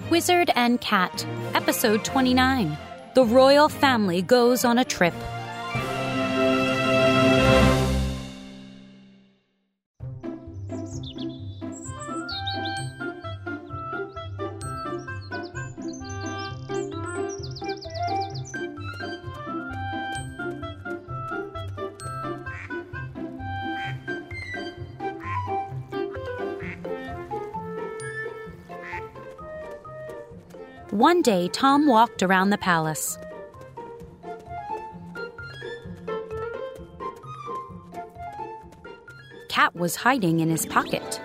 Wizard and Cat, Episode 29. The royal family goes on a trip. One day, Tom walked around the palace. Cat was hiding in his pocket.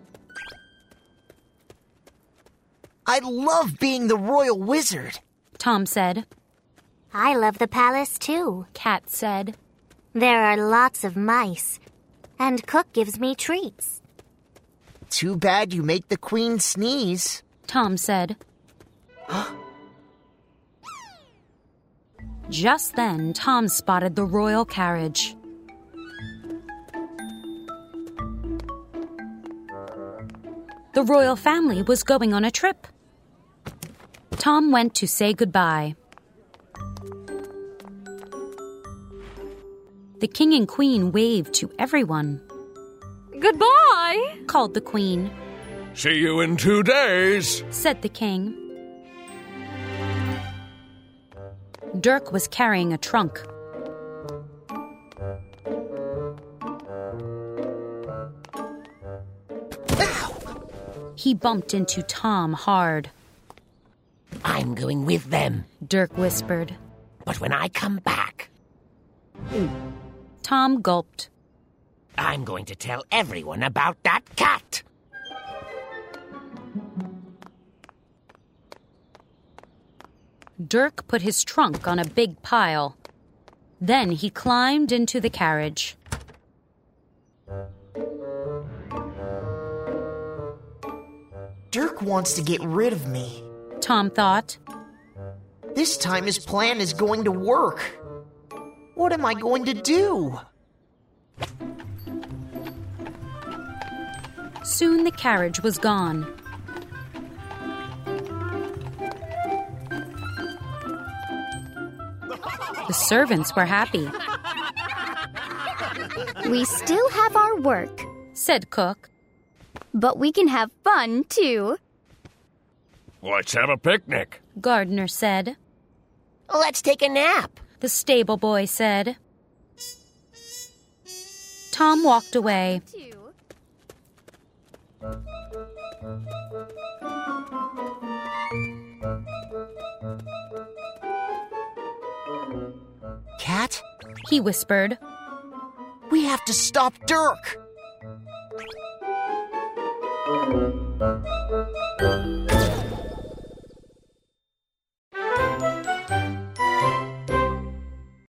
I love being the royal wizard, Tom said. I love the palace too, Cat said. There are lots of mice, and Cook gives me treats. Too bad you make the queen sneeze, Tom said. Just then, Tom spotted the royal carriage. The royal family was going on a trip. Tom went to say goodbye. The king and queen waved to everyone. "Goodbye," called the queen. "See you in 2 days," said the king. Dirk was carrying a trunk. Ow! He bumped into Tom hard. "I'm going with them," Dirk whispered. "but when I come back, Tom gulped. I'm going to tell everyone about that cat." Dirk put his trunk on a big pile. Then he climbed into the carriage. Dirk wants to get rid of me, Tom thought. This time his plan is going to work. What am I going to do? Soon the carriage was gone. The servants were happy, We still have our work, said Cook. but we can have fun, too. "Let's have a picnic," Gardner said. "Let's take a nap." The stable boy said. Tom walked away. Cat, He whispered. we have to stop Dirk.